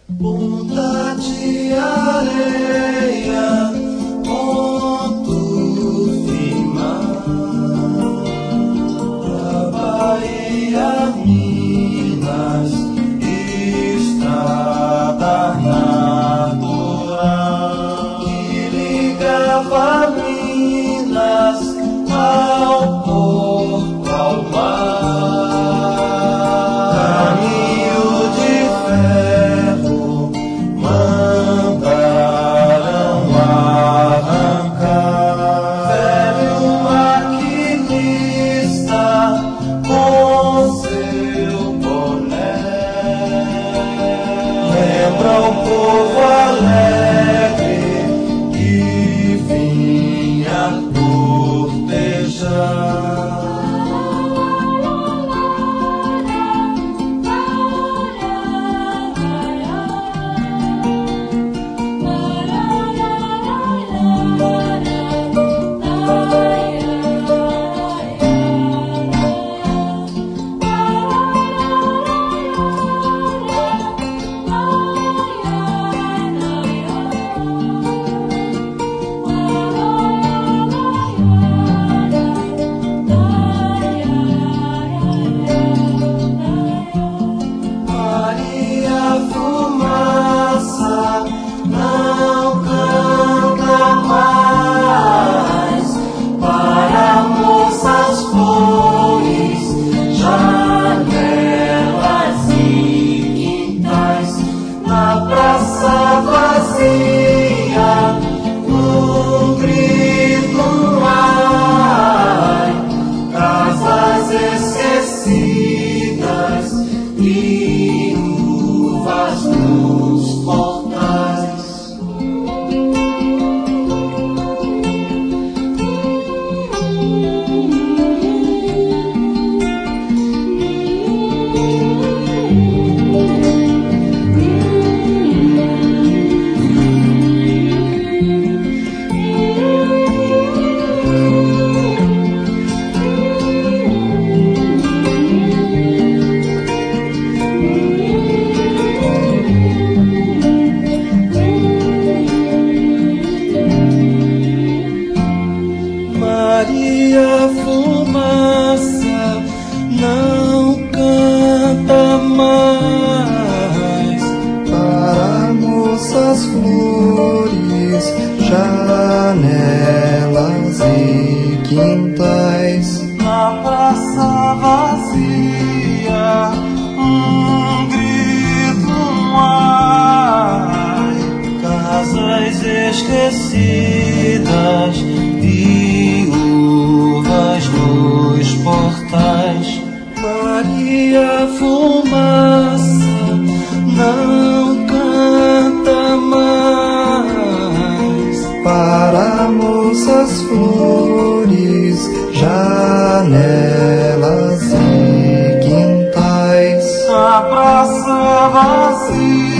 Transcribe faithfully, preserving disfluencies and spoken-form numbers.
Ponta de areia, ponto final. Da Bahia, Minas, estrada natural que ligava Minas ao porto, ao mar. Caminho de ferro mandaram arrancar. Velho maquinista com seu boné lembra o povo alegre que vinha cortejar. Maria Fumaça não canta mais para moças flores, janelas e quintais. Na praça vazia, um grito, um ai, casas esquecidas, viúvas nos portais. Maria Fumaça não canta mais para moças flores, janelas e quintais. A praça vazia,